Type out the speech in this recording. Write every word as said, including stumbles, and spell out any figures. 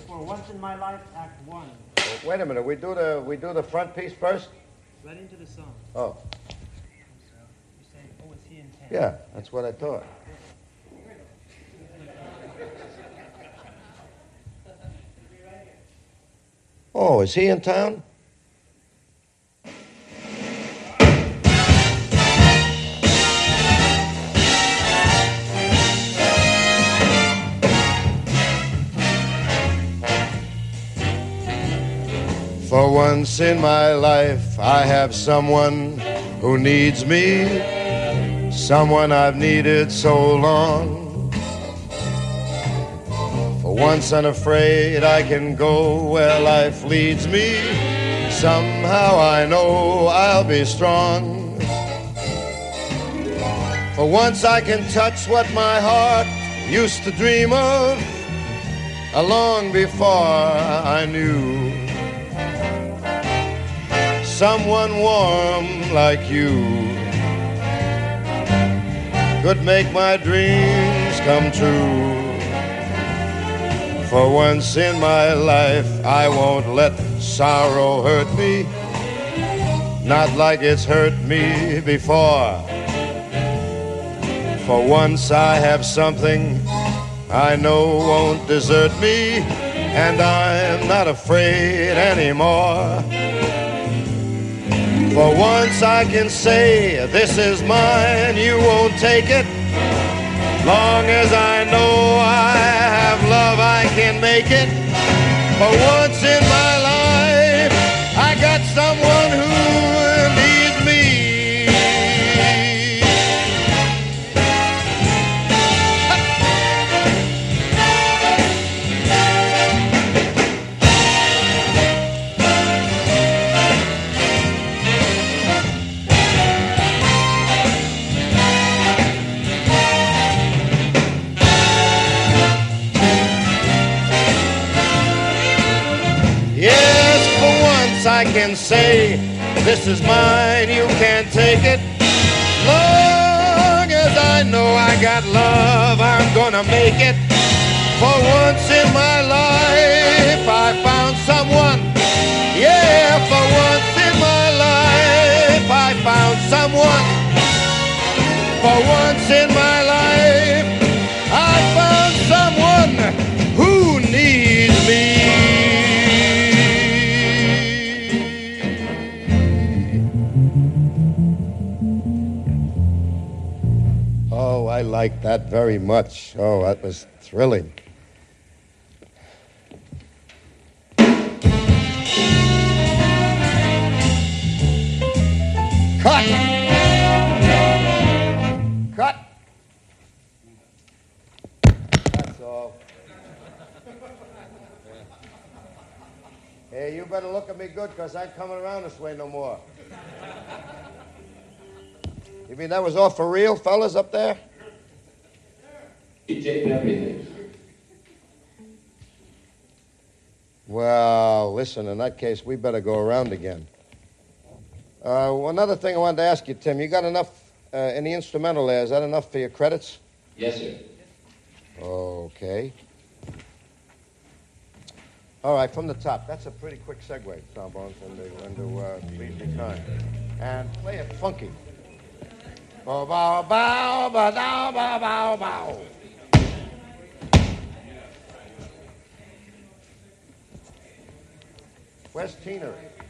For Once in My Life, Act One. Oh, wait a minute. We do the we do the front piece first. Right into the song. Oh. You say, "Oh, is he in town?" Yeah, that's what I thought. Oh, is he in town? For once in my life, I have someone who needs me, someone I've needed so long. For once unafraid, I can go where life leads me. Somehow I know I'll be strong. For once I can touch what my heart used to dream of, long before I knew someone warm like you could make my dreams come true. For once in my life, I won't let sorrow hurt me, not like it's hurt me before. For once I have something I know won't desert me, and I'm not afraid anymore. For once I can say, this is mine, you won't take it. Long as I know I have love, I can make it. For once in my life, I got someone who needs me. I can say, this is mine, you can't take it. Long as I know I got love, I'm gonna make it. For once in my life, I found someone. Yeah, for once in my life, I found someone. For once in my life, I found someone who needs me. Oh, I liked that very much. Oh, that was thrilling. Cut! Cut! That's all. Hey, you better look at me good, because I ain't coming around this way no more. You mean that was all for real, fellas, up there? He taped everything. Well, listen, in that case, we better go around again. Uh, well, another thing I wanted to ask you, Tim, you got enough uh, in the instrumental there? Is that enough for your credits? Yes, sir. Okay. All right, from the top. That's a pretty quick segue, Trombones, into, into uh, Please Be Kind. And play it funky. Bow, bow, bow, bow, bow, bow, bow, bow. Where's Tina?